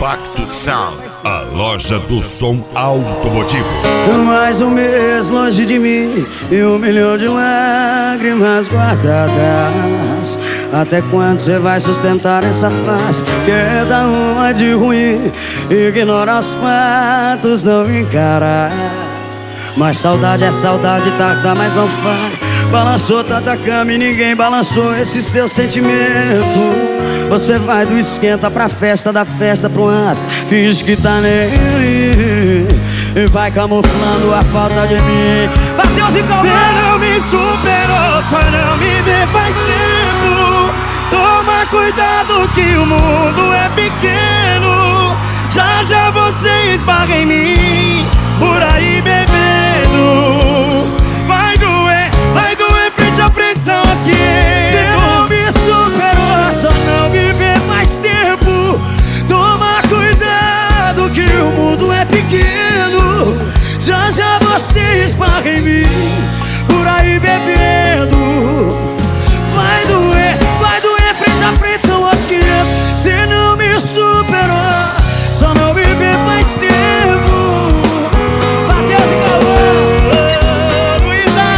Compacto Sound, a loja do som automotivo. Mais um mês longe de mim e 1 milhão de lágrimas guardadas. Até quando você vai sustentar essa face? Que dá uma de ruim, ignora os fatos, não encara. Mas saudade é saudade, tá, mas não fale. Balançou tanta cama e ninguém balançou esse seu sentimento. Você vai do esquenta pra festa, da festa pro ato, finge que tá nem aí e vai camuflando a falta de mim. Bateu e calma. Você não me superou, só não me vê faz tempo. Toma cuidado que o mundo é pequeno. Já já você esbarra em mim, por aí bebendo. Vai doer frente a frente, são as 500. Você não me superou, só não me vê faz tempo. Toma cuidado que o mundo é pequeno. Já já você esbarra em mim, por aí bebendo. Vai doer frente a frente, são outros 500. Você não me superou, só não me vê faz tempo. Matheus e Cauã, Luísa!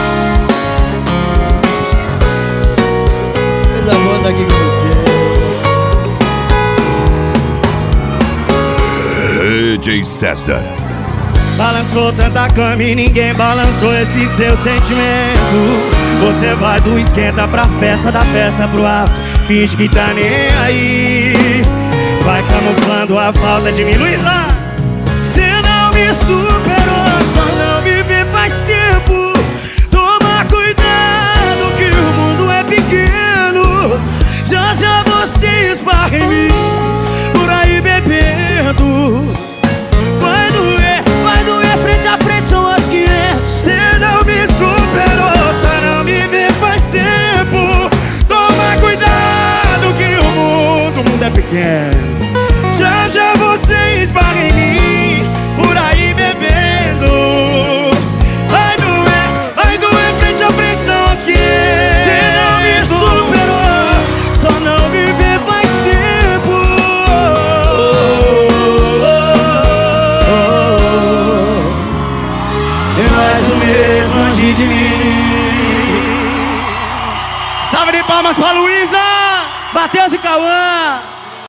fez amor tá aqui com você. DJ César. Balançou tanta cama e ninguém balançou esse seu sentimento. Você vai do esquenta pra festa, da festa pro after, finge que tá nem aí, vai camuflando a falta de mim. Luísa! Você não me superou, só não me vê faz tempo. Toma cuidado que o mundo é pequeno. Já já você esbarra em mim, por aí bebendo. Vai doer frente a frente, são outros 500. Você não me superou, só não me vê faz tempo. Toma cuidado que o mundo é pequeno. Já já você esbarra em mim, por aí bebendo. Vai doer frente a frente, são outros 500. Você não me superou, só não me vê faz tempo. E mais um mês longe de mim. Salve de palmas pra Luísa! Matheus e Cauã.